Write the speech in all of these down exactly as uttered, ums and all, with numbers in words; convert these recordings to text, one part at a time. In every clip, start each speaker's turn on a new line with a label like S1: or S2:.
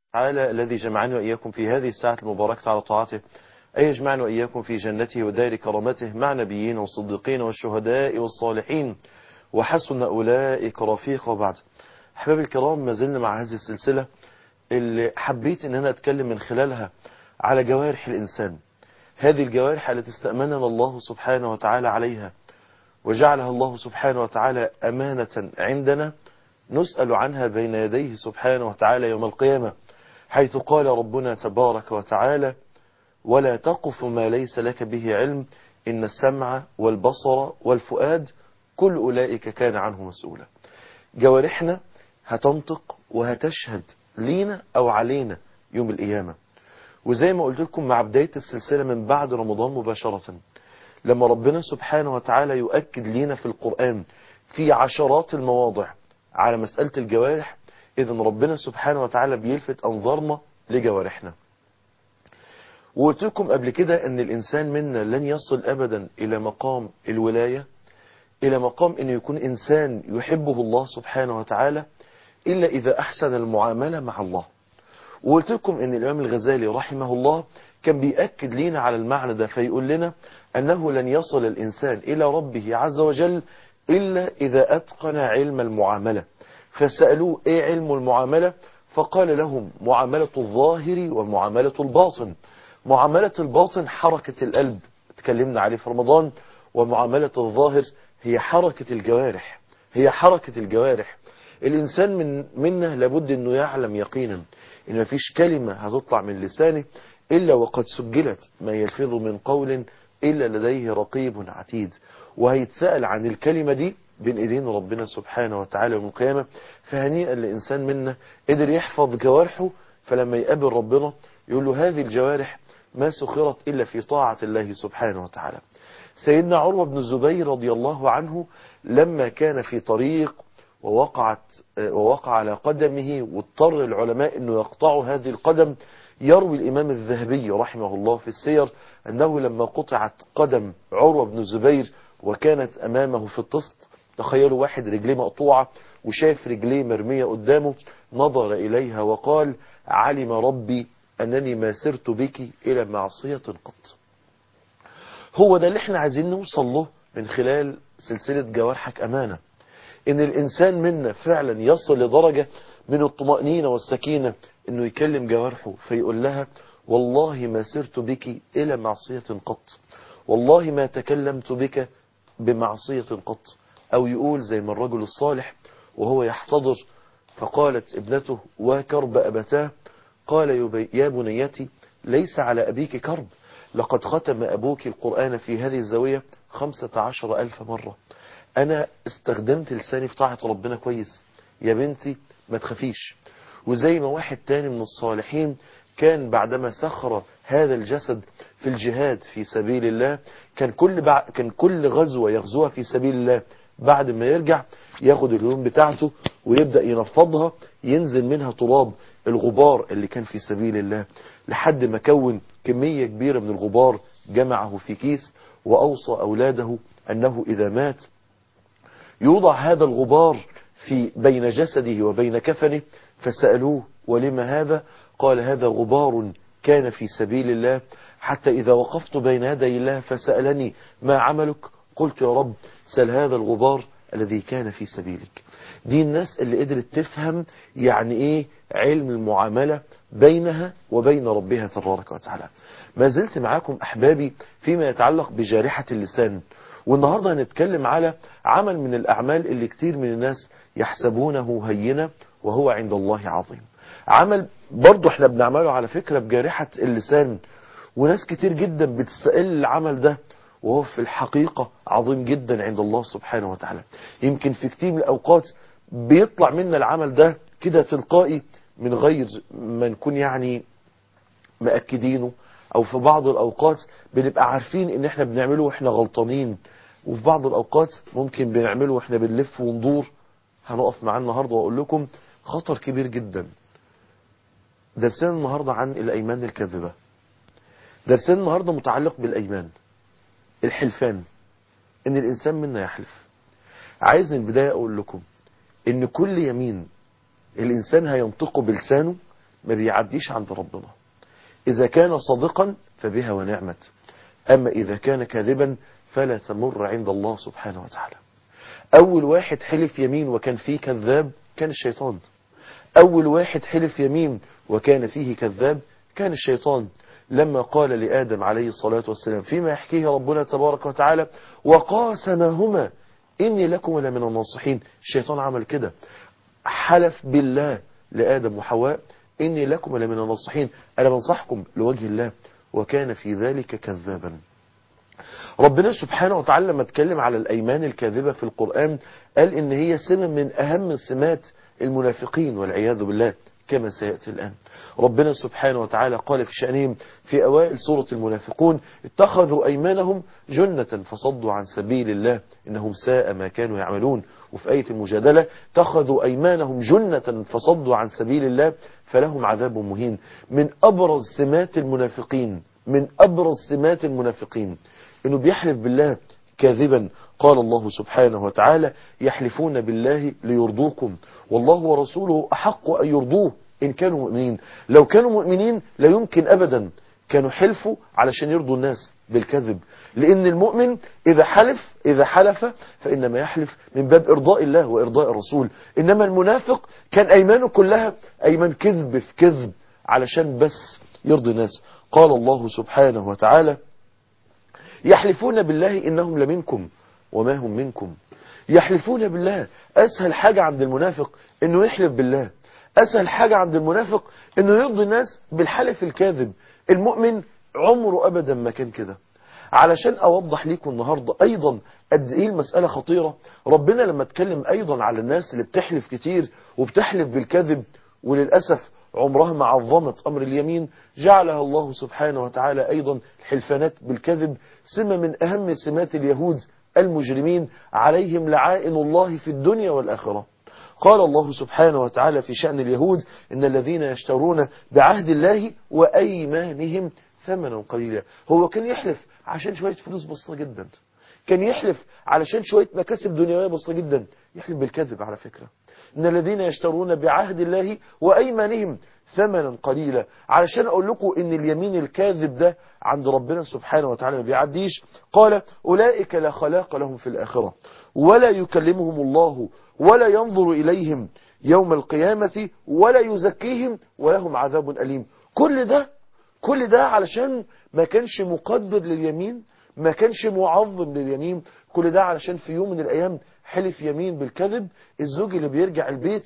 S1: تعالى الذي جمعنا وإياكم في هذه الساعة المباركة على طاعته، أي يجمعنا وإياكم في جنته ودار كرامته مع نبيين والصديقين والشهداء والصالحين وحسن أولئك رفيقا. وبعد أحبابي الكرام، ما زلنا مع هذه السلسلة اللي حبيت أن أنا أتكلم من خلالها على جوارح الإنسان، هذه الجوارح التي استأمننا الله سبحانه وتعالى عليها وجعلها الله سبحانه وتعالى أمانة عندنا نسأل عنها بين يديه سبحانه وتعالى يوم القيامة، حيث قال ربنا تبارك وتعالى: ولا تقف ما ليس لك به علم إن السمع والبصر والفؤاد كل أولئك كان عنه مسؤولا. جوارحنا هتنطق وهتشهد لينا أو علينا يوم القيامة. وزي ما قلت لكم مع بداية السلسلة من بعد رمضان مباشرة، لما ربنا سبحانه وتعالى يؤكد لينا في القرآن في عشرات المواضع على مسألة الجوارح، إذن ربنا سبحانه وتعالى بيلفت أنظارنا لجوارحنا. وقلت لكم قبل كده أن الإنسان منا لن يصل أبدا إلى مقام الولاية، إلى مقام أنه يكون إنسان يحبه الله سبحانه وتعالى إلا إذا أحسن المعاملة مع الله. وقلت لكم أن الإمام الغزالي رحمه الله كان بيأكد لنا على المعنى ده، فيقول لنا أنه لن يصل الإنسان إلى ربه عز وجل إلا إذا أتقن علم المعاملة. فسألوه: إيه علم المعاملة؟ فقال لهم: معاملة الظاهر ومعاملة الباطن. معاملة الباطن حركة القلب، اتكلمنا عليه في رمضان، ومعاملة الظاهر هي حركة الجوارح، هي حركة الجوارح. الإنسان من منا لابد أنه يعلم يقينا إن مفيش كلمة هتطلع من لسانه إلا وقد سجلت، ما يلفظ من قول إلا لديه رقيب عتيد، وهيتسأل عن الكلمة دي بين إيدين ربنا سبحانه وتعالى يوم القيامة. فهنيئا لإنسان منا قدر يحفظ جوارحه، فلما يقابل ربنا يقول له: هذه الجوارح ما سخرت إلا في طاعة الله سبحانه وتعالى. سيدنا عروة بن الزبير رضي الله عنه لما كان في طريق ووقعت ووقع على قدمه واضطر العلماء أنه يقطعوا هذه القدم، يروي الإمام الذهبي رحمه الله في السير أنه لما قطعت قدم عروة بن الزبير وكانت أمامه في الطست، تخيلوا واحد رجليه مقطوعة وشاف رجليه مرمية قدامه، نظر إليها وقال: علم ربي أنني ما سرت بك إلى معصية قط. هو ده اللي احنا عايزين نوصل له من خلال سلسلة جوارحك أمانة، إن الإنسان منا فعلا يصل لدرجة من الطمأنينة والسكينة إنه يكلم جوارحه فيقول لها: والله ما سرت بك إلى معصية قط، والله ما تكلمت بك بمعصية قط. أو يقول زي ما الرجل الصالح وهو يحتضر فقالت ابنته: وكرب أبتاه، قال: يا بنيتي ليس على أبيك كرب، لقد ختم أبوك القرآن في هذه الزاوية خمسة عشر ألف مرة، أنا استخدمت لساني في طاعة ربنا كويس، يا بنتي ما تخافيش. وزي ما واحد تاني من الصالحين كان بعدما سخر هذا الجسد في الجهاد في سبيل الله، كان كل بع... كان كل غزوة يغزوها في سبيل الله بعد ما يرجع ياخد الهدوم بتاعته ويبدأ ينفضها، ينزل منها تراب الغبار اللي كان في سبيل الله، لحد ما كون كمية كبيرة من الغبار جمعه في كيس، وأوصى أولاده أنه إذا مات يوضع هذا الغبار في بين جسده وبين كفنه. فسألوه: ولما هذا؟ قال: هذا غبار كان في سبيل الله، حتى إذا وقفت بين يدي الله فسألني: ما عملك؟ قلت: يا رب سل هذا الغبار الذي كان في سبيلك. دي الناس اللي قدرت تفهم يعني ايه علم المعاملة بينها وبين ربها تبارك وتعالى. ما زلت معاكم أحبابي فيما يتعلق بجارحة اللسان، والنهاردة هنتكلم على عمل من الأعمال اللي كتير من الناس يحسبونه هينة وهو عند الله عظيم. عمل برضو احنا بنعمله على فكرة بجارحة اللسان، وناس كتير جدا بتستقل العمل ده وهو في الحقيقة عظيم جدا عند الله سبحانه وتعالى. يمكن في كتير من الأوقات بيطلع منا العمل ده كده تلقائي من غير ما نكون يعني مأكدينه، أو في بعض الأوقات بنبقى عارفين إن احنا بنعمله وإحنا غلطانين، وفي بعض الأوقات ممكن بنعمله وإحنا بنلف وندور. هنقف معاه النهاردة وأقول لكم خطر كبير جدا. درسنا النهاردة عن الأيمان الكاذبة، درسنا النهاردة متعلق بالأيمان، الحلفان، إن الإنسان منا يحلف. عايز من البداية أقول لكم إن كل يمين الإنسان هينطقه بلسانه ما بيعديش عند ربنا. إذا كان صادقا فبها ونعمت، أما إذا كان كاذبا فلا تمر عند الله سبحانه وتعالى. أول واحد حلف يمين وكان فيه كذاب كان الشيطان. أول واحد حلف يمين وكان فيه كذاب كان الشيطان. لما قال لآدم عليه الصلاة والسلام فيما يحكيه ربنا تبارك وتعالى وقاسمهما إني لكم لمن الناصحين، الشيطان عمل كده، حلف بالله لآدم وحواء إني لكم لمن الناصحين، أنا بنصحكم لوجه الله، وكان في ذلك كذابا. ربنا سبحانه وتعالى لما اتكلم على الأيمان الكاذبة في القرآن قال إن هي سمة من أهم سمات المنافقين والعياذ بالله كما سيأتي الآن. ربنا سبحانه وتعالى قال في شأنهم في أوائل سورة المنافقون اتخذوا أيمانهم جنة فصدوا عن سبيل الله إنهم ساء ما كانوا يعملون. وفي آية المجادلة اتخذوا أيمانهم جنة فصدوا عن سبيل الله فلهم عذاب مهين. من أبرز سمات المنافقين من أبرز سمات المنافقين إنه بيحلف بالله كاذبا. قال الله سبحانه وتعالى يحلفون بالله ليرضوكم والله ورسوله أحق أن يرضوه إن كانوا مؤمنين. لو كانوا مؤمنين لا يمكن أبدا كانوا حلفوا علشان يرضوا الناس بالكذب، لأن المؤمن إذا حلف إذا حلف فإنما يحلف من باب إرضاء الله وإرضاء الرسول. إنما المنافق كان أيمانه كلها أيمان كذب في كذب علشان بس يرضي الناس. قال الله سبحانه وتعالى يحلفون بالله إنهم لمنكم وما هم منكم. يحلفون بالله. أسهل حاجة عند المنافق إنه يحلف بالله، أسهل حاجة عند المنافق إنه يرضي الناس بالحلف الكاذب. المؤمن عمره أبدا ما كان كده. علشان أوضح لكم النهاردة أيضا قد إيه المسألة خطيرة، ربنا لما اتكلم أيضا على الناس اللي بتحلف كتير وبتحلف بالكذب وللأسف عمرها ما عظمت أمر اليمين، جعلها الله سبحانه وتعالى أيضا الحلفانات بالكذب سمة من أهم سمات اليهود المجرمين عليهم لعائن الله في الدنيا والآخرة. قال الله سبحانه وتعالى في شأن اليهود إن الذين يشترون بعهد الله وأيمانهم ثمنا قليلا. هو كان يحلف عشان شوية فلوس بسيطة جدا، كان يحلف علشان شوية مكاسب دنيوية بسيطة جدا، يحلف بالكذب على فكرة. إن الذين يشترون بعهد الله وأيمانهم ثمنا قليلا. علشان أقول لكم إن اليمين الكاذب ده عند ربنا سبحانه وتعالى ما بيعديش. قال أولئك لا خلاق لهم في الآخرة ولا يكلمهم الله ولا ينظر إليهم يوم القيامة ولا يزكيهم ولهم عذاب أليم. كل ده كل ده علشان ما كانش مقدر لليمين، ما كانش معظم لليمين. كل ده علشان في يوم من الأيام حلف يمين بالكذب. الزوج اللي بيرجع البيت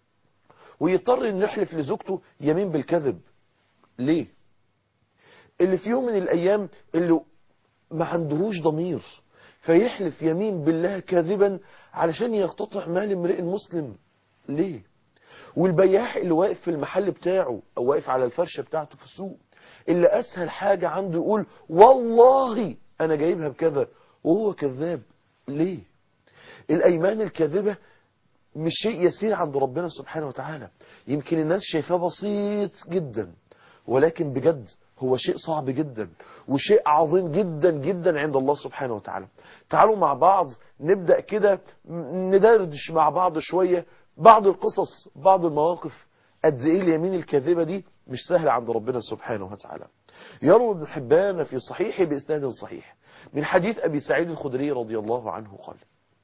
S1: ويضطر انه يحلف لزوجته يمين بالكذب ليه؟ اللي في يوم من الأيام اللي ما عندهوش ضمير فيحلف يمين بالله كاذبا علشان يقتطع مال امرئ مسلم ليه؟ والبياع اللي واقف في المحل بتاعه أو واقف على الفرشة بتاعته في السوق اللي أسهل حاجة عنده يقول والله أنا جايبها بكذا وهو كذاب ليه؟ الأيمان الكاذبة مش شيء يسير عند ربنا سبحانه وتعالى. يمكن الناس شايفاه بسيط جدا، ولكن بجد هو شيء صعب جدا وشيء عظيم جدا جدا عند الله سبحانه وتعالى. تعالوا مع بعض نبدأ كده ندردش مع بعض شوية بعض القصص بعض المواقف قد ايه اليمين الكاذبة دي مش سهلة عند ربنا سبحانه وتعالى. يروي ابن حبان في صحيحه بإسناد صحيح من حديث أبي سعيد الخدري رضي الله عنه قال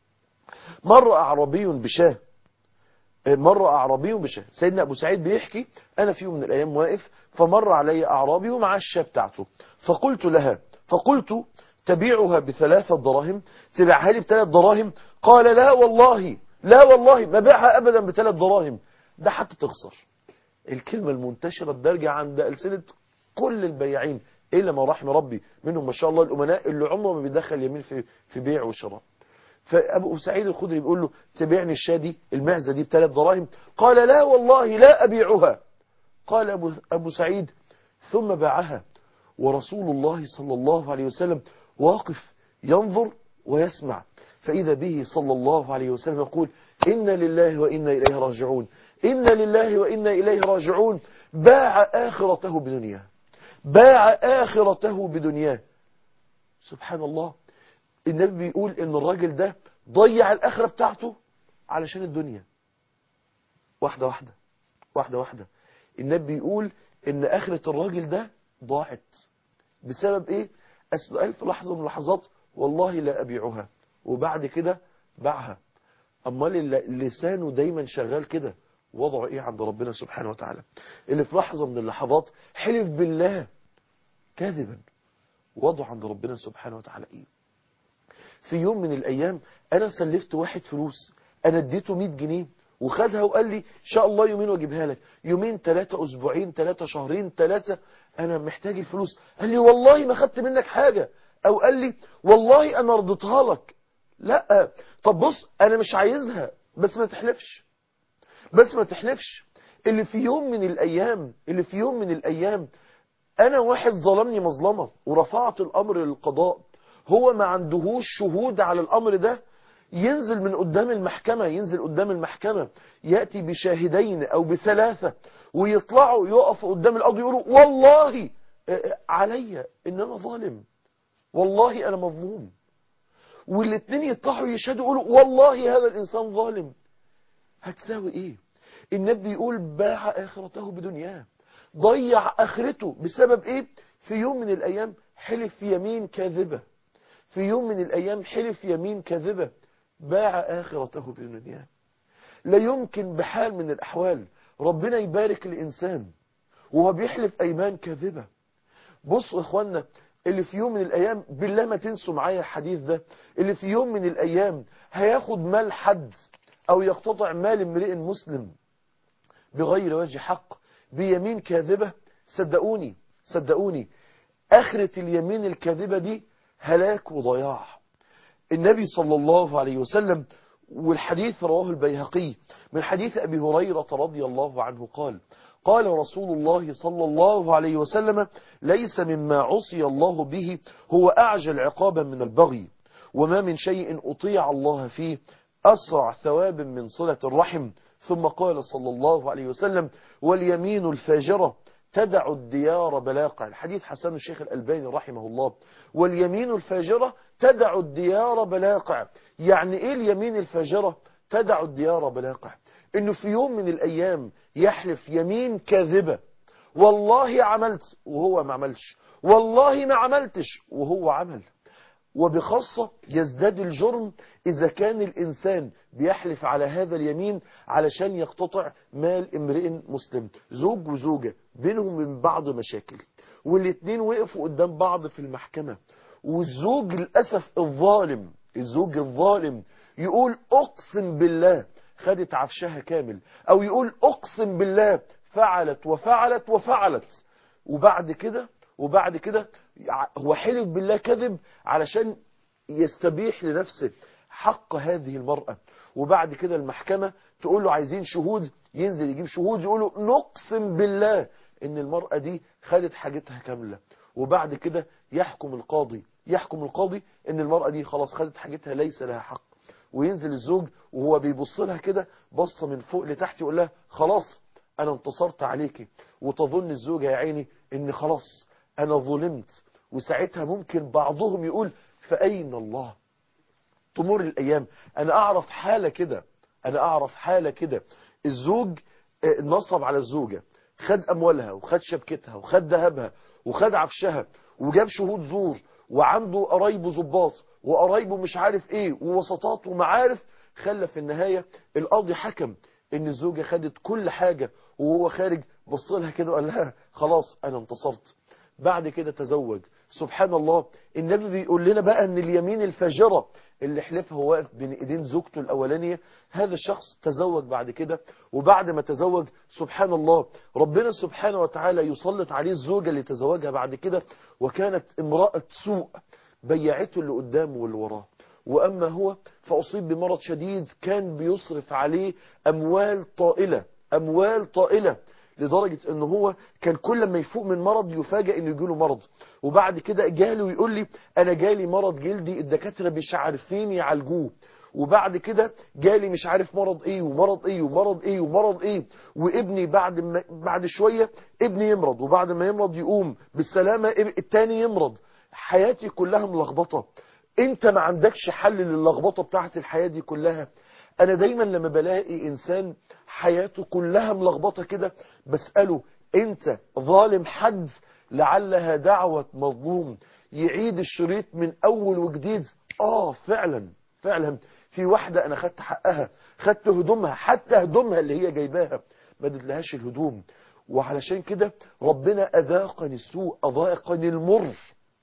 S1: مر أعرابي بشاه مر أعرابي بشاه سيدنا أبو سعيد بيحكي أنا في يوم من الأيام واقف فمر علي أعرابي ومع الشاه بتاعته فقلت لها فقلت تبيعها بثلاثة دراهم تبيعها لي بثلاث دراهم؟ قال لا والله لا والله ما بيعها أبدا بثلاث دراهم، ده حتى تخسر. الكلمة المنتشرة الدارجة عند ألسنة كل البياعين إلا ما رحم ربي منهم ما شاء الله الأمناء اللي عمره ما بيدخل يمين في في بيع وشراء. فأبو سعيد الخدري بيقول له تبيعني الشاة دي المعزة دي بثلاث دراهم؟ قال لا والله لا أبيعها. قال أبو, أبو سعيد ثم باعها ورسول الله صلى الله عليه وسلم واقف ينظر ويسمع فإذا به صلى الله عليه وسلم يقول إن لله وإنا إليه راجعون إن لله وإنا إليه راجعون. باع آخرته بدنياه باع آخرته بدنياه. سبحان الله. النبي بيقول إن الراجل ده ضيع الآخرة بتاعته علشان الدنيا. واحدة واحدة واحدة واحدة النبي بيقول ان اخرة الراجل ده ضاعت بسبب ايه؟ قال في لحظة من اللحظات والله لا ابيعها، وبعد كده باعها. امال لسانه دايما شغال كده وضعه ايه عند ربنا سبحانه وتعالى؟ اللي في لحظة من اللحظات حلف بالله كاذبا، وضعه عند ربنا سبحانه وتعالى ايه؟ في يوم من الايام انا سلفت واحد فلوس، انا اديته مية جنيه وخدها وقال لي ان شاء الله يومين واجيبها لك، يومين ثلاثة اسبوعين ثلاثة شهرين ثلاثة انا محتاج الفلوس، قال لي والله ما خدت منك حاجة، او قال لي والله انا رضيتها لك. لا، طب بص انا مش عايزها، بس ما تحلفش، بس ما تحلفش. اللي في يوم من الايام اللي في يوم من الايام انا واحد ظلمني مظلمة ورفعت الامر للقضاء، هو ما عندهوش شهود على الامر ده، ينزل من قدام المحكمة، ينزل قدام المحكمة يأتي بشاهدين او بثلاثة ويطلعوا يقفوا قدام القاضي يقولوا والله عليا ان انا ظالم، والله انا مظلوم، والاثنين يطلعوا يشهدوا يقولوا والله هذا الانسان ظالم. هتساوي ايه؟ النبي يقول باع اخرته بدنياه، ضيع اخرته بسبب ايه؟ في يوم من الايام حلف يمين كاذبة، في يوم من الايام حلف يمين كاذبة، باع اخرته بدنياه. لا يمكن بحال من الاحوال ربنا يبارك الانسان وهو بيحلف ايمان كاذبة. بصوا اخوانا، اللي في يوم من الايام بالله ما تنسوا معايا الحديث ده، اللي في يوم من الايام هياخد مال حد او يقتطع مال امرئ مسلم بغير وجه حق بيمين كاذبة، صدقوني صدقوني اخرة اليمين الكاذبة دي هلاك وضياع. النبي صلى الله عليه وسلم، والحديث رواه البيهقي من حديث أبي هريرة رضي الله عنه قال قال رسول الله صلى الله عليه وسلم ليس مما عصي الله به هو أعجل عقابا من البغي، وما من شيء أطيع الله فيه أسرع ثواب من صلة الرحم. ثم قال صلى الله عليه وسلم واليمين الفاجرة تدع الديار بلاقع، الحديث حسن الشيخ الألباني رحمه الله. واليمين الفاجرة تدع الديار بلاقع، يعني ايه اليمين الفاجرة تدع الديار بلاقع؟ انه في يوم من الايام يحلف يمين كاذبة، والله عملت وهو ما عملش، والله ما عملتش وهو عمل. وبخاصة يزداد الجرم إذا كان الإنسان بيحلف على هذا اليمين علشان يقتطع مال امرئ مسلم، زوج وزوجة بينهم من بعض مشاكل، والاثنين وقفوا قدام بعض في المحكمة، والزوج للأسف الظالم الزوج الظالم يقول أقسم بالله خدت عفشها كامل، أو يقول أقسم بالله فعلت وفعلت وفعلت، وبعد كده وبعد كده هو حلف بالله كذب علشان يستبيح لنفسه حق هذه المرأة. وبعد كده المحكمة تقول له عايزين شهود، ينزل يجيب شهود يقولوا نقسم بالله ان المرأة دي خدت حاجتها كاملة. وبعد كده يحكم القاضي يحكم القاضي ان المرأة دي خلاص خدت حاجتها ليس لها حق، وينزل الزوج وهو بيبص لها كده بصة من فوق لتحت يقول لها خلاص انا انتصرت عليكي، وتظن الزوجة يا عيني ان خلاص انا ظلمت. وساعتها ممكن بعضهم يقول فأين الله؟ تمر الأيام، أنا أعرف حالة كده أنا أعرف حالة كده الزوج نصب على الزوجة، خد أموالها وخد شبكتها وخد ذهبها وخد عفشها وجاب شهود زور، وعنده قرايبه ضباط وقرايبه مش عارف ايه ووسطات ومعارف، خلى في النهاية القاضي حكم ان الزوجة خدت كل حاجة، وهو خارج بص لها كده وقال لها خلاص أنا انتصرت. بعد كده تزوج. سبحان الله، النبي بيقول لنا بقى ان اليمين الفاجرة اللي حلفها هو واقف بين ايدين زوجته الاولانية، هذا الشخص تزوج بعد كده، وبعد ما تزوج سبحان الله ربنا سبحانه وتعالى يسلط عليه الزوجة اللي تزوجها بعد كده، وكانت امرأة سوء بيعته اللي قدامه واللي وراه. واما هو فاصيب بمرض شديد كان بيصرف عليه اموال طائلة اموال طائلة لدرجة ان هو كان كل ما يفوق من مرض يفاجئ انه يجيله مرض. وبعد كده جاله ويقول لي انا جالي مرض جلدي الدكاترة مش عارفين يعالجوه، وبعد كده جالي مش عارف مرض ايه ومرض ايه ومرض ايه ومرض ايه، وابني بعد ما بعد شوية ابني يمرض، وبعد ما يمرض يقوم بالسلامة التاني يمرض. حياتي كلها ملخبطة، انت ما عندكش حل للخبطة بتاعت الحياة دي كلها؟ أنا دايما لما بلاقي إنسان حياته كلها ملخبطة كده بسأله أنت ظالم حد؟ لعلها دعوة مظلوم يعيد الشريط من أول وجديد. آه فعلا فعلا في واحدة أنا خدت حقها، خدت هدومها، حتى هدومها اللي هي جايباها ما اديتلهاش الهدوم، وعلشان كده ربنا أذاقني السوء، أذاقني المر.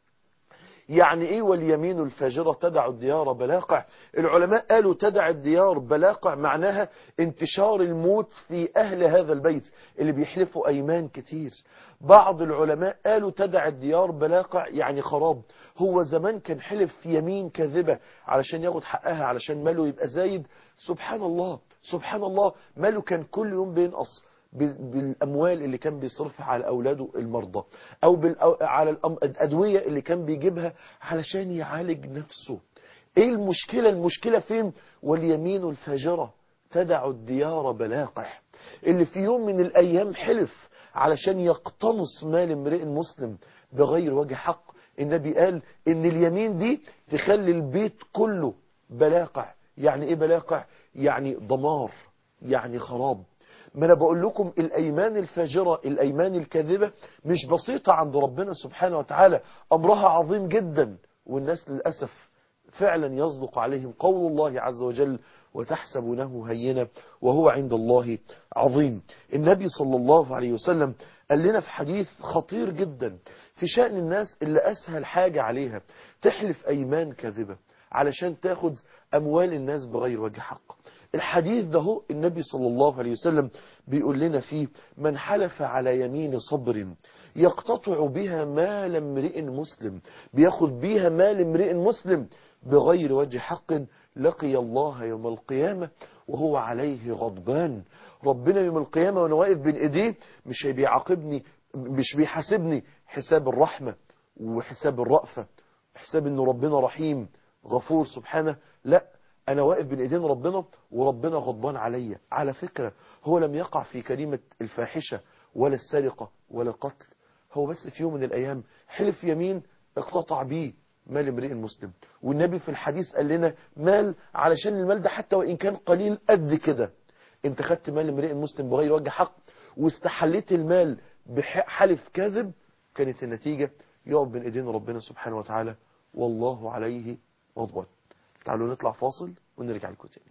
S1: يعني ايه واليمين الفاجرة تدع الديار بلاقع؟ العلماء قالوا تدع الديار بلاقع معناها انتشار الموت في اهل هذا البيت اللي بيحلفوا ايمان كتير. بعض العلماء قالوا تدع الديار بلاقع يعني خراب. هو زمان كان حلف يمين كاذبة علشان ياخد حقها، علشان ماله يبقى زايد. سبحان الله سبحان الله، ماله كان كل يوم بينقص بالأموال اللي كان بيصرفها على أولاده المرضى، أو على الأدوية اللي كان بيجيبها علشان يعالج نفسه. إيه المشكلة؟ المشكلة فين؟ واليمين الفاجرة تدع الديار بلاقح. اللي في يوم من الأيام حلف علشان يقتنص مال امرئ مسلم بغير وجه حق. النبي قال إن اليمين دي تخلي البيت كله بلاقع. يعني إيه بلاقع؟ يعني دمار، يعني خراب. ما أنا بقول لكم الأيمان الفاجرة، الأيمان الكاذبة مش بسيطة عند ربنا سبحانه وتعالى، أمرها عظيم جدا. والناس للأسف فعلا يصدق عليهم قول الله عز وجل وتحسبونه هينا وهو عند الله عظيم. النبي صلى الله عليه وسلم قال لنا في حديث خطير جدا في شأن الناس اللي أسهل حاجة عليها تحلف أيمان كاذبة علشان تاخد أموال الناس بغير وجه حق. الحديث ده هو النبي صلى الله عليه وسلم بيقول لنا فيه من حلف على يمين صبر يقتطع بها مال امرئ مسلم، بياخد بيها مال امرئ مسلم بغير وجه حق، لقي الله يوم القيامة وهو عليه غضبان. ربنا يوم القيامة وانا واقف بين ايديه مش بيعاقبني، مش بيحاسبني حساب الرحمة وحساب الرأفة، حساب انه ربنا رحيم غفور سبحانه. لا، أنا واقف بين إيدين ربنا وربنا غضبان عليا. على فكرة هو لم يقع في كلمة الفاحشة ولا السرقة ولا القتل، هو بس في يوم من الأيام حلف يمين اقتطع بيه مال امرئ مسلم. والنبي في الحديث قال لنا مال، علشان المال ده حتى وإن كان قليل قد كده، انت خدت مال امرئ مسلم بغير وجه حق واستحليت المال بحلف كاذب، كانت النتيجة يقف بين إيدين ربنا سبحانه وتعالى والله عليه غضبان. تعالوا نطلع فاصل ونرجع لكم تاني.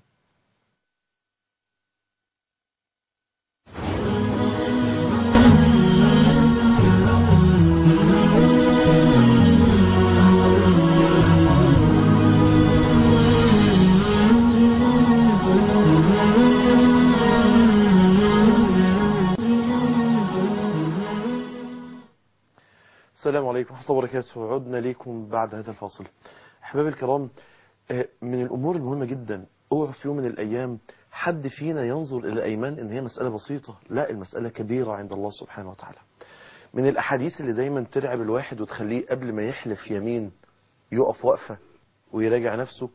S1: السلام عليكم ورحمة الله وبركاته. عدنا لكم بعد هذا الفاصل. أحبابي الكرام، من الأمور المهمة جدا، اوعوا في يوم من الأيام حد فينا ينظر إلى الأيمان إن هي مسألة بسيطة. لا، المسألة كبيرة عند الله سبحانه وتعالى. من الأحاديث اللي دايما ترعب الواحد وتخليه قبل ما يحلف يمين يقف وقفة ويراجع نفسه،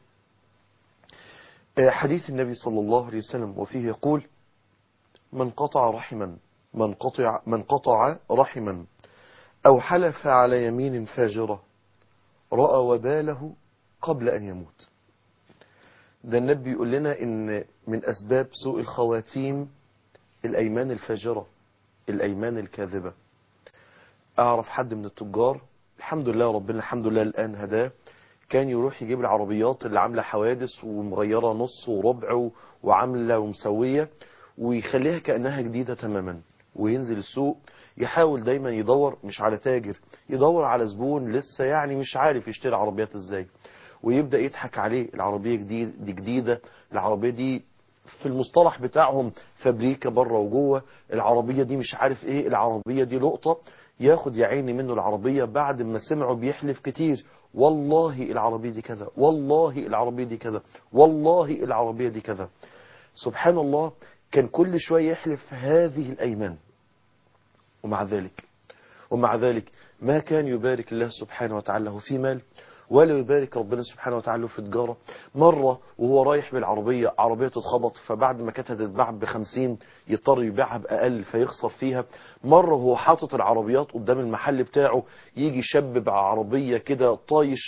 S1: حديث النبي صلى الله عليه وسلم وفيه يقول من قطع رحما من قطع, من قطع رحما أو حلف على يمين فاجرة رأى وباله قبل أن يموت. ده النبي يقول لنا إن من أسباب سوء الخواتيم الأيمان الفاجرة، الأيمان الكاذبة. أعرف حد من التجار، الحمد لله ربنا الحمد لله الآن هداه، كان يروح يجيب العربيات اللي عاملة حوادث ومغيرة نص وربع وعاملة ومسوية ويخليها كأنها جديدة تماما، وينزل السوق يحاول دايما يدور مش على تاجر، يدور على زبون لسه يعني مش عارف يشتري عربيات ازاي، ويبدأ يضحك عليه. العربية جديد دي جديدة، العربية دي في المصطلح بتاعهم فابريكا بره وجوه، العربية دي مش عارف ايه، العربية دي لقطة. ياخد يا عيني منه العربية بعد ما سمعه بيحلف كتير، والله العربية دي كذا، والله العربية دي كذا، والله العربية دي كذا. سبحان الله، كان كل شوية يحلف هذه الأيمان، ومع ذلك ومع ذلك ما كان يبارك الله سبحانه وتعالى له في مال، ولا يبارك ربنا سبحانه وتعالى في تجارة. مرة وهو رايح بالعربية، عربية تتخبط، فبعد ما كانت هتتباع بخمسين يضطر يبيعها بأقل فيخسر فيها. مرة وهو حاطط العربيات قدام المحل بتاعه، يجي شاب بعربية كده طايش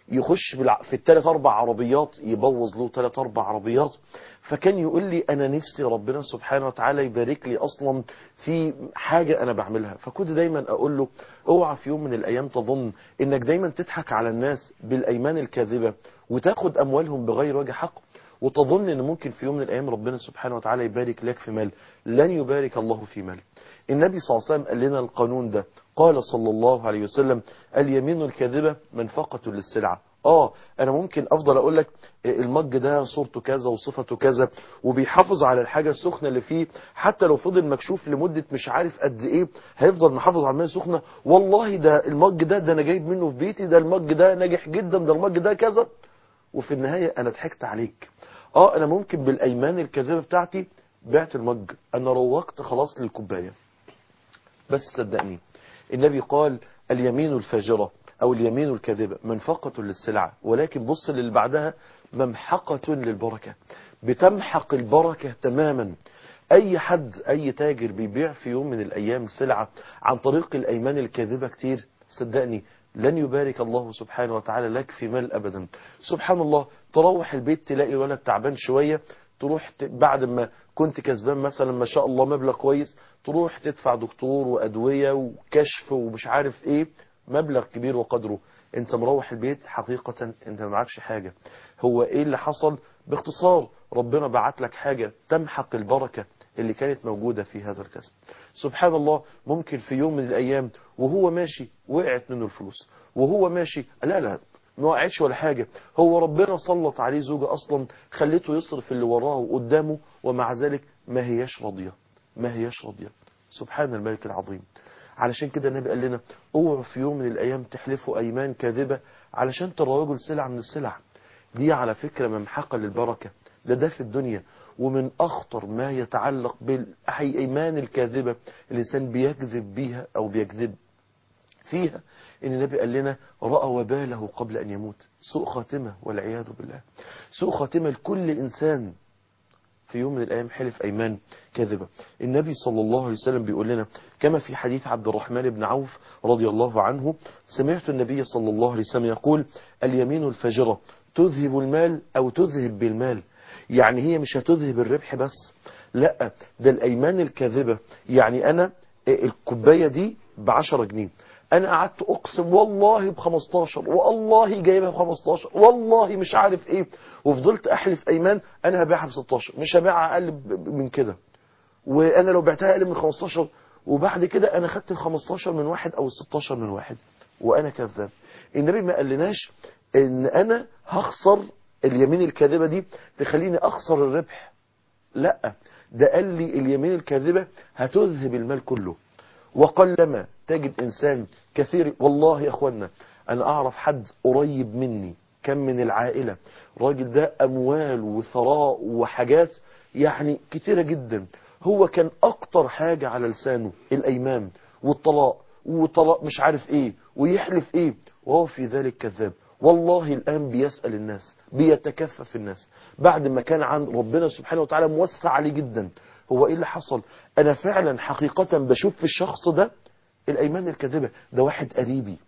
S1: يخش في الثلاث اربع عربيات يبوظ له ثلاث اربع عربيات. فكان يقول لي انا نفسي ربنا سبحانه وتعالى يبارك لي اصلا في حاجة انا بعملها. فكنت دايما اقول له اوعى في يوم من الايام تظن انك دايما تضحك على الناس بالايمان الكاذبة وتاخد اموالهم بغير وجه حق، وتظن ان ممكن في يوم من الايام ربنا سبحانه وتعالى يبارك لك في مال. لن يبارك الله في مال. النبي صلى الله عليه وسلم قال لنا القانون ده، قال صلى الله عليه وسلم اليمين الكاذبة منفقة للسلعة. اه انا ممكن افضل اقول لك المج ده صورته كذا وصفته كذا وبيحافظ على الحاجة السخنة اللي فيه، حتى لو فضل مكشوف لمدة مش عارف قد ايه هيفضل محافظ على المية سخنة. والله ده المج ده ده انا جايب منه في بيتي، ده المج ده ناجح جدا، ده المج ده كذا، وفي النهاية انا ضحكت عليك. اه انا ممكن بالايمان الكاذبة بتاعتي بعت المج، انا روقت خلاص للكوباية. بس صدقني النبي قال اليمين الفاجرة او اليمين الكاذبة منفقة للسلعة، ولكن بص للي بعدها ممحقة للبركة، بتمحق البركة تماما. اي حد اي تاجر بيبيع في يوم من الايام سلعة عن طريق الايمان الكاذبة كتير، صدقني لن يبارك الله سبحانه وتعالى لك في مال ابدا. سبحان الله، تروح البيت تلاقي ولد تعبان شوية، تروح بعد ما كنت كسبان مثلا ما شاء الله مبلغ كويس، تروح تدفع دكتور وأدوية وكشف ومش عارف ايه، مبلغ كبير وقدره. انت مروح البيت حقيقة انت ما معكش حاجة. هو ايه اللي حصل؟ باختصار ربنا بعت لك حاجة تمحق البركة اللي كانت موجودة في هذا الكسب. سبحان الله، ممكن في يوم من الأيام وهو ماشي وقعت منه الفلوس، وهو ماشي لا لا ما وقعتش ولا حاجة، هو ربنا سلط عليه زوجة أصلا خليته يصرف اللي وراه وقدامه، ومع ذلك ما هياش راضية، ما هياش راضية. سبحان الملك العظيم. علشان كده النبي قال لنا اوعوا في يوم من الأيام تحلفوا أيمان كاذبة علشان تروجوا سلعة من السلع دي. على فكرة ممحقة للبركة، ده ده في الدنيا. ومن أخطر ما يتعلق بالأيمان الكاذبة الإنسان بيكذب بيها أو بيكذب فيها، إن النبي قال لنا رأى وباله قبل أن يموت. سوء خاتمة والعياذ بالله، سوء خاتمة لكل إنسان في يوم من الأيام حلف أيمان كاذبة. النبي صلى الله عليه وسلم بيقول لنا كما في حديث عبد الرحمن بن عوف رضي الله عنه، سمعت النبي صلى الله عليه وسلم يقول اليمين الفاجرة تذهب المال أو تذهب بالمال. يعني هي مش هتذهب الربح بس، لا ده الأيمان الكاذبة. يعني أنا الكوباية دي بعشرة جنيه، انا قعدت اقسم والله بخمستاشر، والله جايبها بخمستاشر، والله مش عارف ايه، وفضلت احلف ايمان انا هبيعها بستاشر، مش هبيعها اقل من كده، وانا لو بعتها اقل من خمستاشر، وبعد كده انا خدت ال خمستاشر من واحد او ال ستاشر من واحد، وانا كذاب. النبي ما قالناش ان انا هخسر اليمين الكاذبة دي تخليني اخسر الربح، لا ده قال لي اليمين الكاذبة هتذهب المال كله. وقلما تجد إنسان كثير، والله يا أخوانا أنا أعرف حد قريب مني كان من العائلة، راجل ده أموال وثراء وحاجات يعني كتيرة جدا، هو كان أكتر حاجة على لسانه الأيمان والطلاق، وطلاق مش عارف إيه ويحلف إيه، وهو في ذلك كذاب. والله الآن بيسأل الناس، بيتكفف الناس بعد ما كان عن ربنا سبحانه وتعالى موسع عليه جدا. هو ايه اللي حصل؟ انا فعلا حقيقة بشوف في الشخص ده الايمان الكاذبة. ده واحد قريبي،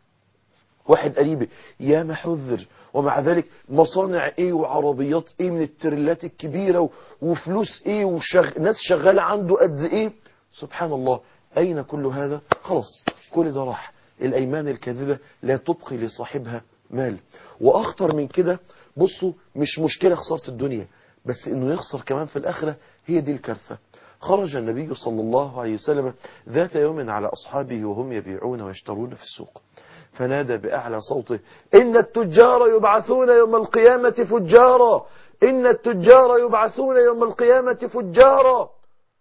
S1: واحد قريبي يا محذر، ومع ذلك مصانع ايه وعربيات ايه من التريلات الكبيرة وفلوس ايه وشغ... ناس شغالة عنده قد ايه. سبحان الله، اين كل هذا؟ خلاص كل ده راح. الايمان الكاذبة لا تبقي لصاحبها مال. واخطر من كده، بصوا مش مشكلة خسارة الدنيا، بس انه يخسر كمان في الاخرة، هي دي الكارثة. خرج النبي صلى الله عليه وسلم ذات يوم على أصحابه وهم يبيعون ويشترون في السوق، فنادى بأعلى صوته إن التجار يبعثون يوم القيامة فجارا، إن التجار يبعثون يوم القيامة فجارا.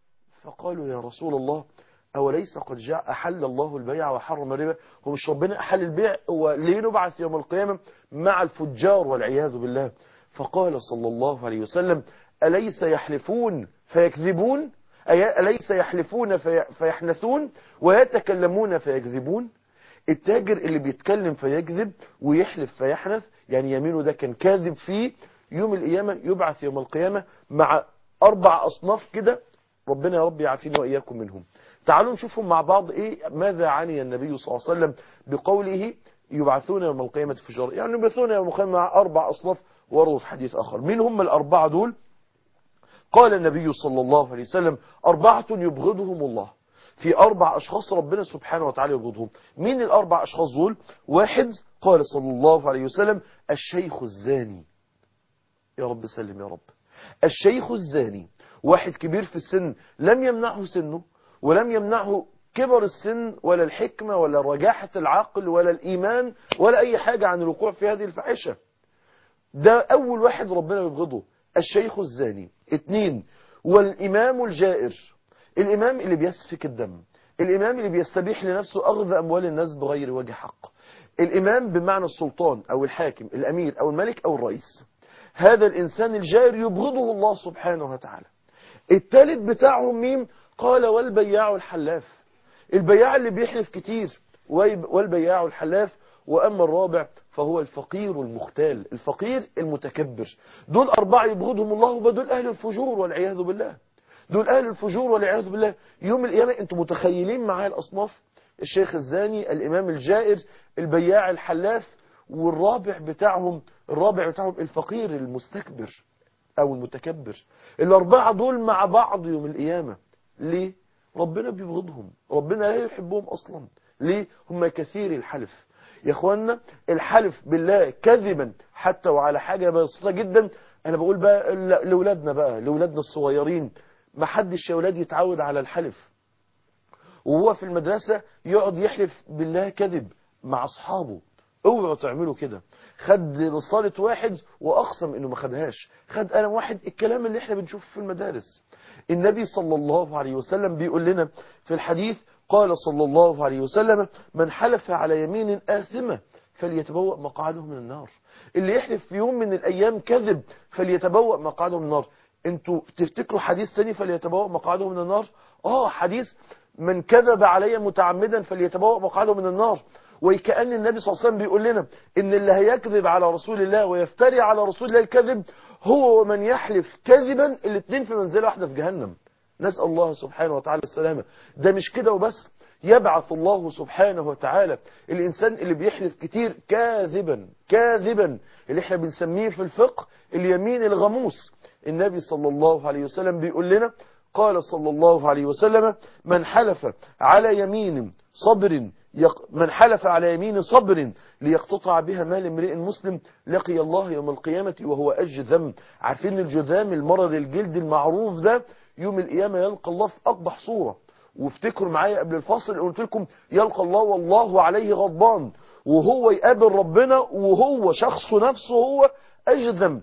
S1: فقالوا يا رسول الله أوليس قد جاء أحل الله البيع وحرم الربا؟ هو مش ربنا أحل البيع؟ هو ليه نبعث يوم القيامة مع الفجار والعياذ بالله؟ فقال صلى الله عليه وسلم أليس يحلفون فيكذبون؟ أليس يحلفون في فيحنثون ويتكلمون فيكذبون؟ التاجر اللي بيتكلم فيكذب ويحلف فيحنث، يعني يمينه ده كان كاذب فيه، يوم القيامة يبعث يوم القيامة مع أربع أصناف كده، ربنا يا رب يعافينا وإياكم منهم. تعالوا نشوفهم مع بعض إيه ماذا عني النبي صلى الله عليه وسلم بقوله يبعثون يوم القيامة فجارا، يعني يبعثون يوم القيامة مع أربع أصناف. وردوا في حديث آخر. مين هم الأربعة دول؟ قال النبي صلى الله عليه وسلم أربعة يبغضهم الله. في أربع أشخاص ربنا سبحانه وتعالى يبغضهم. مين الأربع أشخاص دول؟ واحد، قال صلى الله عليه وسلم الشيخ الزاني. يا رب سلم يا رب. الشيخ الزاني، واحد كبير في السن لم يمنعه سنه ولم يمنعه كبر السن ولا الحكمة ولا رجاحة العقل ولا الإيمان ولا أي حاجة عن الوقوع في هذه الفاحشة. ده أول واحد ربنا يبغضه، الشيخ الزاني. اتنين، والإمام الجائر، الإمام اللي بيسفك الدم، الإمام اللي بيستبيح لنفسه أخذ أموال الناس بغير وجه حق. الإمام بمعنى السلطان أو الحاكم، الأمير أو الملك أو الرئيس. هذا الإنسان الجائر يبغضه الله سبحانه وتعالى. الثالث بتاعهم مين؟ قال والبياع الحلاف، البياع اللي بيحلف كتير، والبياع الحلاف. وأما الرابع فهو الفقير المختال، الفقير المتكبر. دول أربعة يبغضهم الله، ودول أهل الفجور والعياذ بالله. دول أهل الفجور والعياذ بالله. يوم القيامة أنتم متخيلين معايا الأصناف؟ الشيخ الزاني، الإمام الجائر، البياع الحلاف، والرابع بتاعهم الرابع بتاعهم الفقير المستكبر أو المتكبر. الأربعة دول مع بعض يوم القيامة. ليه؟ ربنا بيبغضهم، ربنا لا يحبهم أصلا. ليه؟ هم كثير الحلف. يا اخوانا الحلف بالله كذبا حتى وعلى حاجة بسيطة جدا. انا بقول بقى لأولادنا بقى لأولادنا الصغيرين، ما حدش يا أولاد يتعود على الحلف وهو في المدرسة يقعد يحلف بالله كذب مع أصحابه. اوعوا تعملوا كده. خد رسالة واحد وأقسم إنه ما خدهاش، خد قلم واحد. الكلام اللي احنا بنشوفه في المدارس. النبي صلى الله عليه وسلم بيقول لنا في الحديث، قال صلى الله عليه وسلم من حلف على يمين آثمة فليتبوأ مقعده من النار. اللي يحلف في يوم من الأيام كذب فليتبوأ مقعده من النار. انتوا تفتكروا حديث ثاني فليتبوأ مقعده من النار؟ اه حديث من كذب علي متعمدا فليتبوأ مقعده من النار. وكأن النبي صلى الله عليه وسلم بيقول لنا ان اللي هيكذب على رسول الله ويفتري على رسول الله الكذب هو ومن يحلف كذبا، الاثنين في منزله واحده في جهنم. نسأل الله سبحانه وتعالى السلامة. ده مش كده وبس، يبعث الله سبحانه وتعالى الإنسان اللي بيحلف كتير كاذبا كاذبا، اللي احنا بنسميه في الفقه اليمين الغموس. النبي صلى الله عليه وسلم بيقول لنا، قال صلى الله عليه وسلم من حلف على يمين صبر يق... من حلف على يمين صبر ليقتطع بها مال امرئ مسلم لقي الله يوم القيامة وهو أجذم. عارفين الجذام، المرض الجلد المعروف ده، يوم القيامة يلقى الله في أقبح صورة. وافتكروا معايا قبل الفاصل قلت لكم يلقى الله والله عليه غضبان، وهو يقابل ربنا وهو شخص نفسه هو أجذم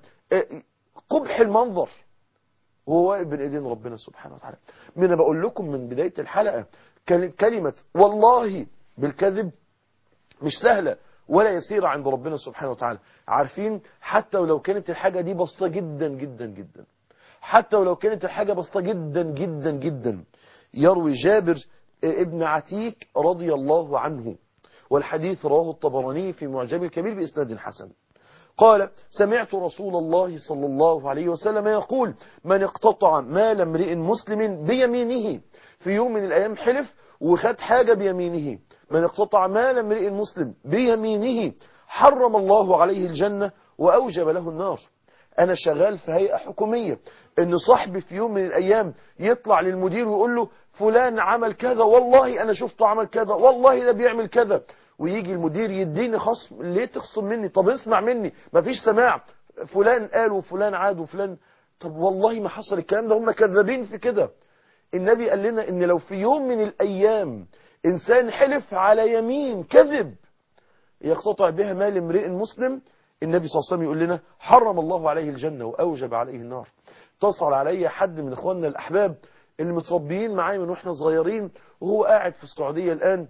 S1: قبح المنظر وهو واقف بين ايدين ربنا سبحانه وتعالى. من أنا بقول لكم من بداية الحلقة كلمة والله بالكذب مش سهلة ولا يسيرة عند ربنا سبحانه وتعالى. عارفين حتى ولو كانت الحاجة دي بسيطة جدا جدا جدا، حتى ولو كانت الحاجة بسيطة جدا جدا جدا. يروي جابر ابن عتيك رضي الله عنه، والحديث رواه الطبراني في معجم الكبير بإسناد حسن، قال سمعت رسول الله صلى الله عليه وسلم يقول من اقتطع مال امرئ مسلم بيمينه. في يوم من الأيام حلف وخد حاجة بيمينه. من اقتطع مال امرئ مسلم بيمينه حرم الله عليه الجنة وأوجب له النار. أنا شغال في هيئة حكومية، إن صاحبي في يوم من الأيام يطلع للمدير ويقول له فلان عمل كذا، والله أنا شفته عمل كذا، والله ده بيعمل كذا، ويجي المدير يديني خصم. ليه تخصم مني؟ طب اسمع مني. مفيش سماع. فلان قال وفلان عاد وفلان، طب والله ما حصل الكلام ده، هم كذابين في كده. النبي قال لنا إن لو في يوم من الأيام إنسان حلف على يمين كذب يقتطع بها مال امرئ مسلم، النبي صلى الله عليه وسلم يقول لنا حرم الله عليه الجنة وأوجب عليه النار. اتصل علي حد من إخواننا الأحباب اللي متربيين معايا من وإحنا صغيرين، وهو قاعد في السعودية الآن،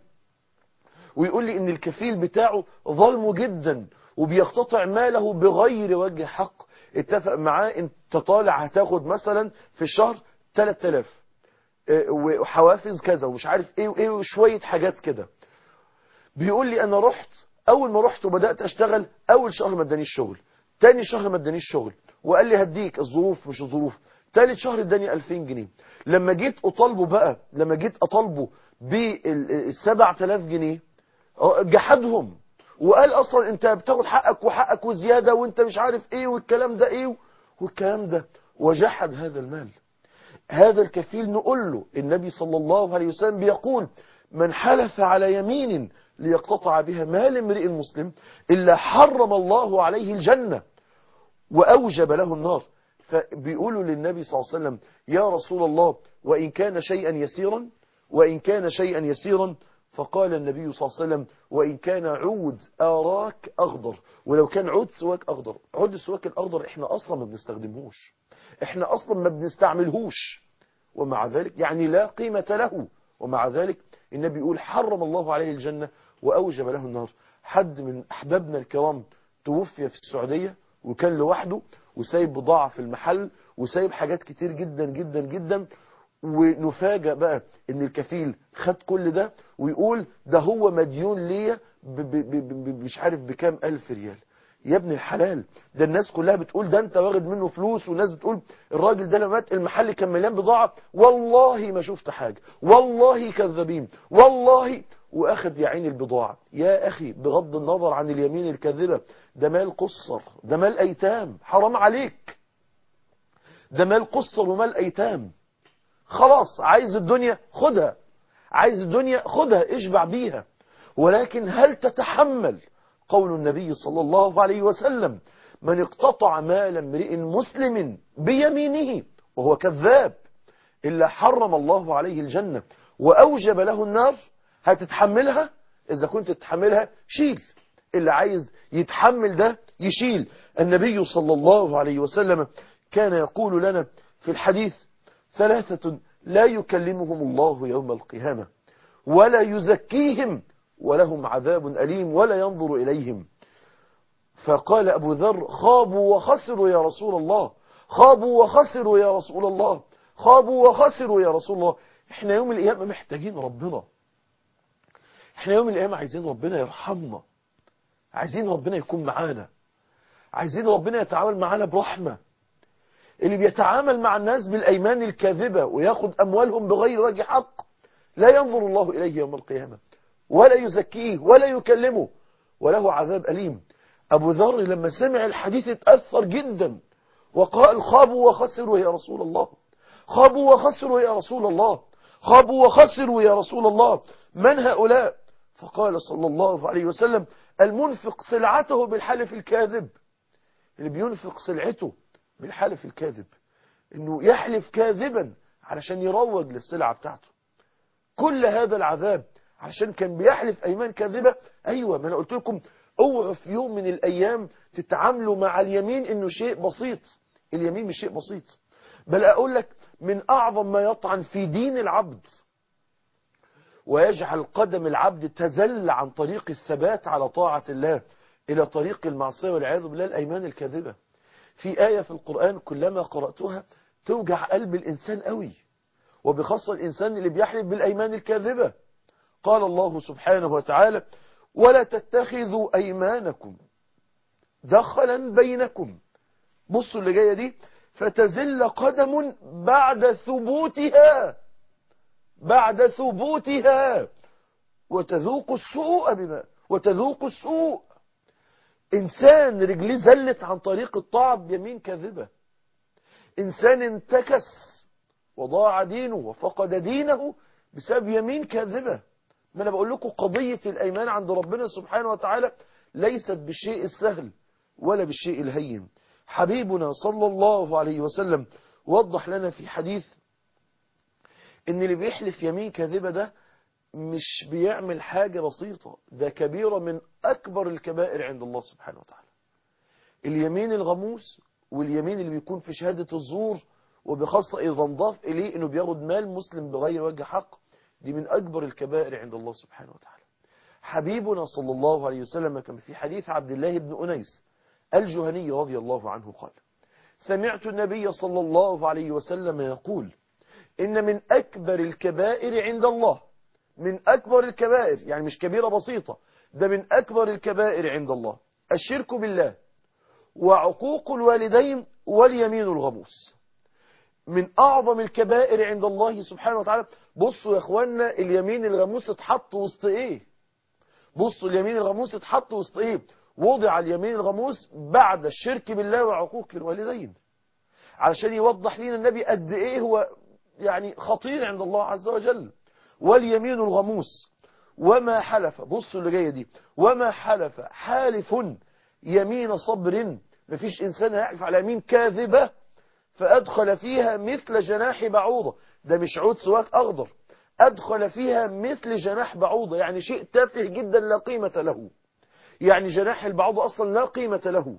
S1: ويقول لي إن الكفيل بتاعه ظلمه جدا وبيقتطع ماله بغير وجه حق. اتفق معاه انت طالع هتاخد مثلا في الشهر ثلاثة آلاف وحوافز كذا ومش عارف ايه وايه وشوية حاجات كده. بيقول لي انا رحت، اول ما رحت وبدأت اشتغل اول شهر ما ادانيش شغل، تاني شهر ما ادانيش شغل وقال لي هديك الظروف مش الظروف، تالت شهر اداني ألفين جنيه. لما جيت اطالبه بقى لما جيت اطالبه بالسبعة آلاف جنيه جحدهم وقال اصلا انت بتاخد حقك وحقك وزيادة وانت مش عارف ايه والكلام ده ايه والكلام ده، وجحد هذا المال. هذا الكفيل نقول له النبي صلى الله عليه وسلم بيقول من حلف على يمين ليقتطع بها مال امرئ مسلم إلا حرم الله عليه الجنة وأوجب له النار. فبيقولوا للنبي صلى الله عليه وسلم يا رسول الله وإن كان شيئا يسيرا وإن كان شيئا يسيرا فقال النبي صلى الله عليه وسلم وإن كان عود آراك أخضر. ولو كان عود سواك أخضر، عود السواك الأخضر احنا أصلا ما بنستخدمهوش، احنا أصلا ما بنستعملهوش، ومع ذلك يعني لا قيمة له، ومع ذلك النبي يقول حرم الله عليه الجنة وأوجب له النار. حد من أحبابنا الكرام توفي في السعودية وكان لوحده وسايب بضاعة في المحل وسايب حاجات كتير جدا جدا جدا، ونفاجأ بقى ان الكفيل خد كل ده ويقول ده هو مديون ليا مش عارف بكام ألف ريال. يا ابن الحلال، ده الناس كلها بتقول ده انت واخد منه فلوس، والناس بتقول الراجل ده لما مات المحل كان مليان بضاعة. والله ما شفت حاجة، والله كذابين، والله واخد يا عين البضاعة. يا اخي بغض النظر عن اليمين الكاذبة، ده مال قصر، ده مال ايتام، حرام عليك، ده مال قصر ومال ايتام. خلاص عايز الدنيا خدها، عايز الدنيا خدها اشبع بيها، ولكن هل تتحمل قول النبي صلى الله عليه وسلم من اقتطع مال امرئ مسلم بيمينه وهو كذاب إلا حرم الله عليه الجنة وأوجب له النار؟ هتتحملها؟ إذا كنت تتحملها شيل، اللي عايز يتحمل ده يشيل. النبي صلى الله عليه وسلم كان يقول لنا في الحديث ثلاثة لا يكلمهم الله يوم القيامة ولا يزكيهم ولهم عذاب أليم ولا ينظر إليهم. فقال أبو ذر خابوا وخسروا يا رسول الله، خابوا وخسروا يا رسول الله، خابوا وخسروا يا رسول الله. احنا يوم القيامة محتاجين ربنا، احنا يوم القيامة عايزين ربنا يرحمنا، عايزين ربنا يكون معانا، عايزين ربنا يتعامل معانا برحمة. اللي بيتعامل مع الناس بالأيمان الكاذبة وياخد أموالهم بغير وجه حق لا ينظر الله إليه يوم القيامة ولا يزكيه ولا يكلمه وله عذاب أليم. أبو ذر لما سمع الحديث اتأثر جدا وقال خابوا وخسروا يا رسول الله، خابوا وخسروا يا رسول الله، خابوا وخسروا يا رسول الله، من هؤلاء؟ فقال صلى الله عليه وسلم المنفق سلعته بالحلف الكاذب. اللي بينفق سلعته بالحلف الكاذب، انه يحلف كاذبا علشان يروج للسلعة بتاعته. كل هذا العذاب علشان كان بيحلف ايمان كاذبة. ايوه، ما انا قلت لكم اوعوا في يوم من الايام تتعاملوا مع اليمين انه شيء بسيط. اليمين مش شيء بسيط، بل اقول لك من اعظم ما يطعن في دين العبد ويجعل قدم العبد تزل عن طريق الثبات على طاعة الله الى طريق المعصية والعياذ بالله الايمان الكاذبة. في آية في القرآن كلما قرأتها توجع قلب الإنسان قوي، وبخاصة الإنسان اللي بيحلف بالأيمان الكاذبة. قال الله سبحانه وتعالى ولا تتخذوا أيمانكم دخلا بينكم. بصوا اللي جاية دي فتزل قدم بعد ثبوتها، بعد ثبوتها وتذوق السوء بما وتذوق السوء. إنسان رجليه زلت عن طريق الطاعة بيمين كاذبة، إنسان انتكس وضاع دينه وفقد دينه بسبب يمين كاذبة. ما أنا بقول لكم قضية الأيمان عند ربنا سبحانه وتعالى ليست بالشيء السهل ولا بالشيء الهين. حبيبنا صلى الله عليه وسلم وضح لنا في حديث إن اللي بيحلف يمين كاذبة ده مش بيعمل حاجة بسيطة، ده كبيرة من أكبر الكبائر عند الله سبحانه وتعالى. اليمين الغموس واليمين اللي بيكون في شهادة الزور، وبخاصة إذا انضاف إليه إنه بياخد مال مسلم بغير وجه حق، دي من أكبر الكبائر عند الله سبحانه وتعالى. حبيبنا صلى الله عليه وسلم كما في حديث عبد الله بن أنيس الجهني رضي الله عنه قال سمعت النبي صلى الله عليه وسلم يقول إن من أكبر الكبائر عند الله، من أكبر الكبائر يعني مش كبيرة بسيطة، ده من أكبر الكبائر عند الله الشرك بالله وعقوق الوالدين واليمين الغموس. من أعظم الكبائر عند الله سبحانه وتعالى. بصوا يا أخوانا اليمين الغموس اتحط وسط إيه؟ بصوا اليمين الغموس اتحط وسط ايه؟ وضع اليمين الغموس بعد الشرك بالله وعقوق الوالدين، علشان يوضح لنا النبي قد ايه هو يعني خطير عند الله عز وجل. واليمين الغموس وما حلف، بصوا اللي جايه دي، وما حلف حالف يمين صبر، مفيش انسان هيحلف على يمين كاذبه فادخل فيها مثل جناح بعوضه، ده مش عود سواك اخضر، ادخل فيها مثل جناح بعوضه، يعني شيء تافه جدا لا قيمه له، يعني جناح البعوضه اصلا لا قيمه له،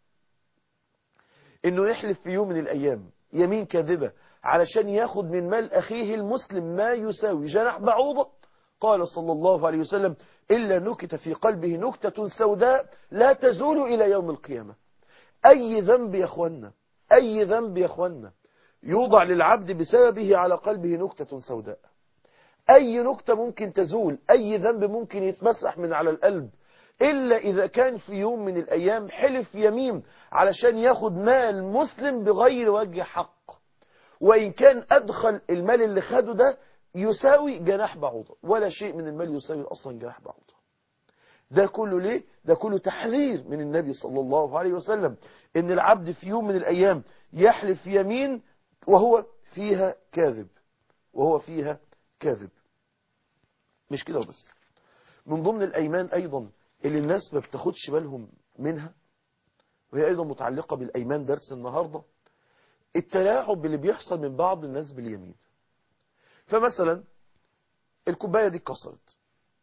S1: انه يحلف في يوم من الايام يمين كاذبه علشان ياخد من مال اخيه المسلم ما يساوي جناح بعوضه. قال صلى الله عليه وسلم: الا نكت في قلبه نكته سوداء لا تزول الى يوم القيامه. اي ذنب يا اخوانا، اي ذنب يا اخوانا يوضع للعبد بسببه على قلبه نكته سوداء، اي نكته ممكن تزول، اي ذنب ممكن يتمسح من على القلب، إلا إذا كان في يوم من الأيام حلف يمين علشان ياخد مال مسلم بغير وجه حق، وإن كان أدخل المال اللي خده ده يساوي جناح بعوضة، ولا شيء من المال يساوي أصلا جناح بعوضة. ده كله ليه؟ ده كله تحذير من النبي صلى الله عليه وسلم إن العبد في يوم من الأيام يحلف يمين وهو فيها كاذب، وهو فيها كاذب. مش كده وبس، من ضمن الأيمان أيضا اللي الناس ما بتاخدش بالهم منها، وهي أيضا متعلقة بالأيمان درس النهاردة، التلاعب اللي بيحصل من بعض الناس باليمين. فمثلا الكوباية دي اتكسرت،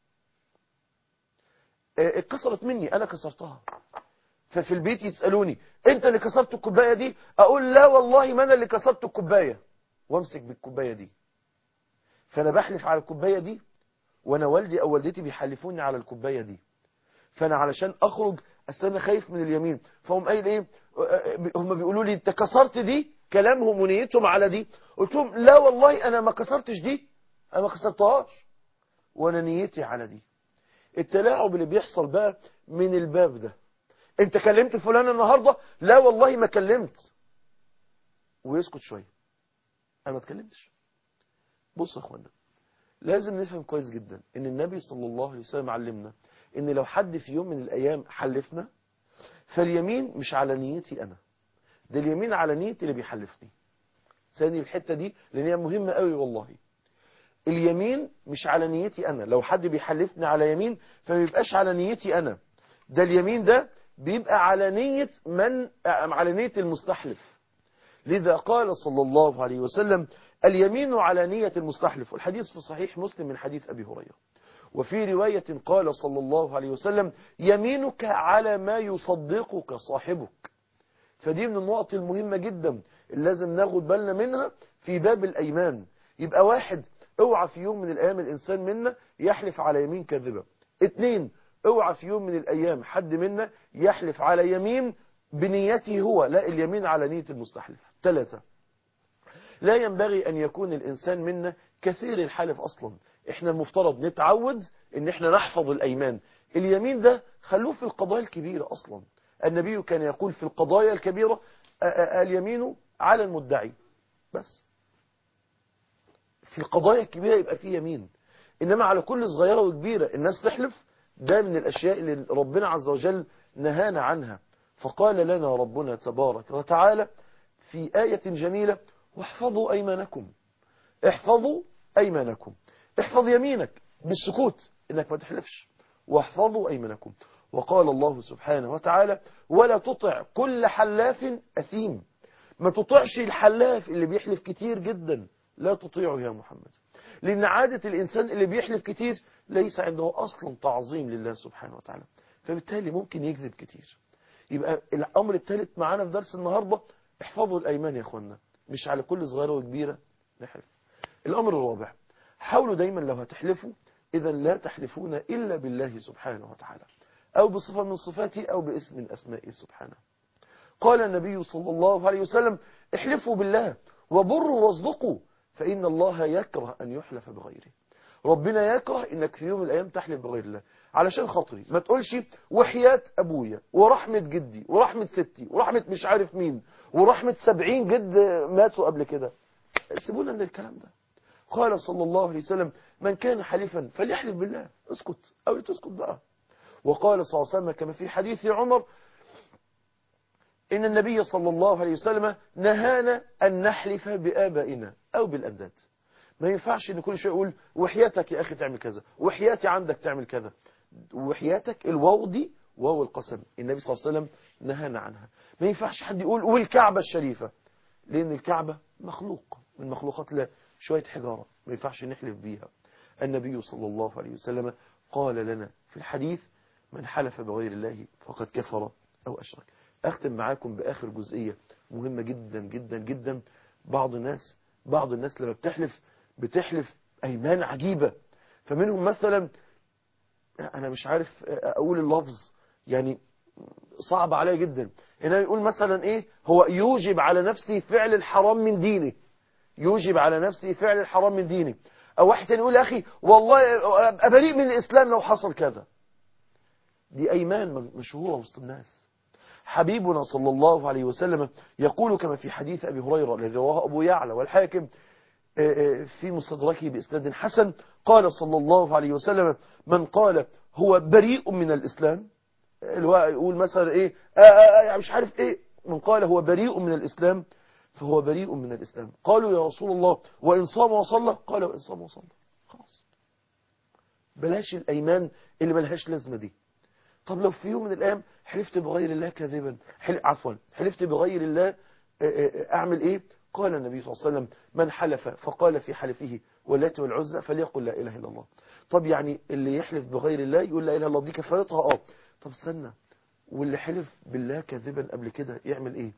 S1: اتكسرت مني، أنا كسرتها، ففي البيت يسألوني: أنت اللي كسرت الكوباية دي؟ أقول: لا والله ما أنا اللي كسرت الكوباية، وامسك بالكوباية دي. فأنا بحلف على الكوباية دي، وأنا والدي أو والدتي بيحلفوني على الكوباية دي، فانا علشان اخرج اصل انا خايف من اليمين، فهم قايل ايه، هم بيقولوا لي: انت كسرت دي، كلامهم ونيتهم على دي. قلت لهم: لا والله انا ما كسرتش دي، انا ما كسرتهاش، وانا نيتي على دي. التلاعب اللي بيحصل بقى من الباب ده: انت كلمت فلان النهارده؟ لا والله ما كلمت، ويسكت شويه، انا ما اتكلمتش. بص يا اخوانا، لازم نفهم كويس جدا ان النبي صلى الله عليه وسلم علمنا ان لو حد في يوم من الايام حلفنا، فاليمين مش على نيتي انا، ده اليمين على نية اللي بيحلفني. ثاني الحتة دي لان هي مهمة قوي والله، اليمين مش على نيتي انا، لو حد بيحلفني على يمين فما بيبقاش على نيتي انا، ده اليمين ده بيبقى على نية من، على نية المستحلف. لذا قال صلى الله عليه وسلم: اليمين على نية المستحلف، والحديث في صحيح مسلم من حديث أبي هريرة. وفي رواية قال صلى الله عليه وسلم: يمينك على ما يصدقك صاحبك. فدي من النقط المهمة جدا اللي لازم ناخد بالنا منها في باب الأيمان. يبقى واحد، اوعى في يوم من الأيام الإنسان منا يحلف على يمين كاذبة. اتنين، اوعى في يوم من الأيام حد منا يحلف على يمين بنيته هو، لا، اليمين على نية المستحلف. ثلاثة، لا ينبغي أن يكون الإنسان منا كثير الحلف أصلا. احنا المفترض نتعود ان احنا نحفظ الأيمان. اليمين ده خلوه في القضايا الكبيرة أصلا، النبي كان يقول في القضايا الكبيرة: اليمين على المدعي. بس في القضايا الكبيرة يبقى فيه يمين، إنما على كل صغيرة وكبيرة الناس تحلف، ده من الأشياء اللي ربنا عز وجل نهانا عنها. فقال لنا ربنا تبارك وتعالى في آية جميلة: واحفظوا أيمانكم. احفظوا أيمانكم، احفظ يمينك بالسكوت إنك ما تحلفش، واحفظوا أيمانكم. وقال الله سبحانه وتعالى: ولا تطع كل حلاف أثيم. ما تطيعش الحلاف اللي بيحلف كتير جدا، لا تطيعه يا محمد، لأن عادة الإنسان اللي بيحلف كتير ليس عنده أصلا تعظيم لله سبحانه وتعالى، فبالتالي ممكن يكذب كتير. يبقى الأمر الثالث معانا في درس النهاردة: احفظوا الأيمان يا أخوانا، مش على كل صغيرة وكبيرة نحلف. الأمر الرابع: حاولوا دايما لو هتحلفوا إذا لا تحلفون إلا بالله سبحانه وتعالى، أو بصفة من صفاته أو باسم من أسمائه سبحانه. قال النبي صلى الله عليه وسلم: احلفوا بالله وبروا واصدقوا، فإن الله يكره أن يحلف بغيره. ربنا يكره إنك في يوم من الأيام تحلف بغير الله. علشان خاطري ما تقولش وحياة أبويا ورحمة جدي ورحمة ستي ورحمة مش عارف مين ورحمة سبعين جد ماتوا قبل كده. سيبونا من الكلام ده. قال صلى الله عليه وسلم من كان حليفا فليحلف بالله، اسكت أو تسكت بقى. وقال صلى الله عليه وسلم كما في حديث عمر إن النبي صلى الله عليه وسلم نهانا أن نحلف بآبائنا أو بالأنداد. ما ينفعش ان كل شيء يقول وحياتك يا أخي تعمل كذا، وحياتي عندك تعمل كذا. وحياتك الواو دي واو القسم، النبي صلى الله عليه وسلم نهانا عنها. ما ينفعش حد يقول والكعبة الشريفة، لأن الكعبة مخلوق من مخلوقات الله، شوية حجارة ما ينفعش نحلف بيها. النبي صلى الله عليه وسلم قال لنا في الحديث من حلف بغير الله فقد كفر أو أشرك. أختم معاكم بآخر جزئية مهمة جدا جدا جدا. بعض الناس بعض الناس لما بتحلف بتحلف أيمان عجيبة. فمنهم مثلا أنا مش عارف أقول اللفظ، يعني صعب عليه جدا، إنه يقول مثلا إيه هو يوجب على نفسه فعل الحرام من دينه، يوجب على نفسه فعل الحرام من دينه. أو واحد تاني يقول يا أخي والله أبريء من الإسلام لو حصل كذا. دي أيمان مشهورة وسط الناس. حبيبنا صلى الله عليه وسلم يقول كما في حديث أبي هريرة الذي رواه أبو يعلى والحاكم في مستدركه بإسناد حسن، قال صلى الله عليه وسلم من قال هو بريء من الإسلام، يقول مثلا إيه آآ آآ مش عارف إيه، من قال هو بريء من الإسلام فهو بريء من الإسلام. قالوا يا رسول الله وإن صام وصلى؟ قال وإن صام وصلى. خلاص بلاش الأيمان اللي ملهاش لازمة دي. طب لو في يوم من الأيام حلفت بغير الله كاذبا، حل... عفوا حلفت بغير الله أعمل إيه؟ قال النبي صلى الله عليه وسلم من حلف فقال في حلفه واللات والعزى فليقل لا إله إلا الله. طب يعني اللي يحلف بغير الله يقول لا إله إلا الله دي كفارتها؟ آه. طب استنى، واللي حلف بالله كاذبا قبل كده يعمل إيه؟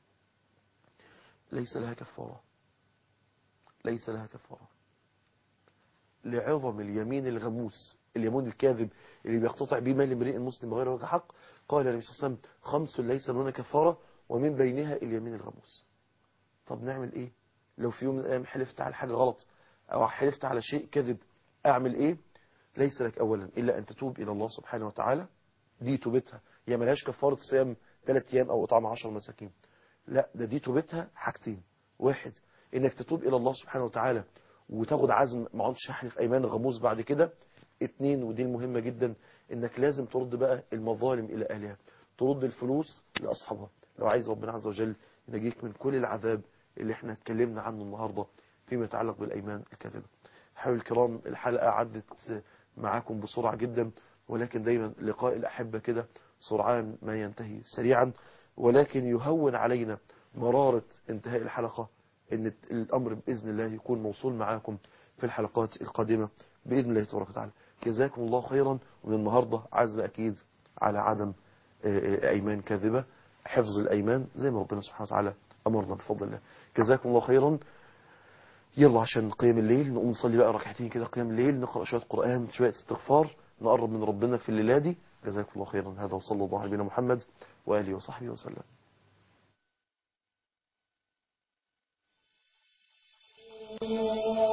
S1: ليس لها كفارة، ليس لها كفارة لعظم اليمين الغموس، اليمين الكاذب اللي بيقتطع به مال امرئ مسلم بغير وجه حق. قال النبي صلى الله عليه وسلم خمس ليس لهن كفارة ومن بينها اليمين الغموس. طب نعمل ايه لو في يوم من الايام حلفت على حاجة غلط او حلفت على شيء كذب؟ اعمل ايه؟ ليس لك اولا الا ان تتوب الى الله سبحانه وتعالى، دي توبتها. هي ملهاش كفارة صيام ثلاث ايام او اطعام عشر مساكين، لا ده دي توبتها حاجتين. واحد انك تتوب الى الله سبحانه وتعالى وتاخد عزم ما عدتش احلف ايمان غموس بعد كده. اتنين ودي المهمة جدا، انك لازم ترد بقى المظالم الى اهلها، ترد الفلوس لاصحابها لو عايز ربنا عز وجل ينجيك من كل العذاب اللي احنا اتكلمنا عنه النهاردة فيما يتعلق بالايمان الكاذبة. حبايبي الكرام الحلقة عدت معاكم بسرعة جدا، ولكن دايما لقاء الأحبة كده سرعان ما ينتهي سريعا، ولكن يهون علينا مرارة انتهاء الحلقة ان الامر باذن الله يكون موصول معاكم في الحلقات القادمة باذن الله تبارك وتعالى. جزاكم الله خيرا. ومن النهاردة عزم اكيد على عدم ايمان كاذبة، حفظ الايمان زي ما ربنا سبحانه وتعالى امرنا بفضل الله. جزاكم الله خيرا. يلا عشان قيام الليل نقوم نصلي بقى ركعتين كده قيام الليل، نقرأ شوية قرآن شوية استغفار، نقرب من ربنا في الليلة دي. جزاكم الله خيرا. هذا وصلى الله على نبينا محمد وآله وصحبه وسلم.
S2: Thank you.